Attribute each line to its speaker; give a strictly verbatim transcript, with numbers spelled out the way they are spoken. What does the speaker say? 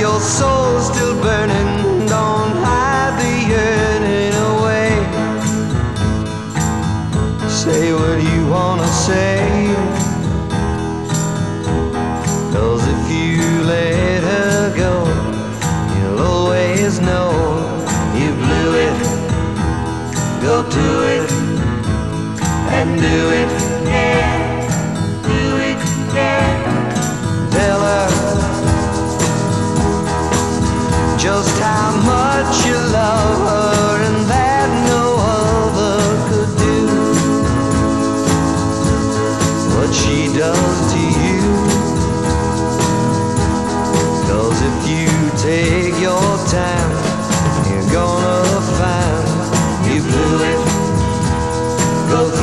Speaker 1: your soul's still burning, don't hide the yearning away. Say what you wanna say, 'cause if you let her go, you'll always know you blew it. Go do it and do it, yeah, do it, yeah. Tell her just how much you love her and that no other could do what she does to you. 'Cause if you take your time, you're gonna find you blew it. Go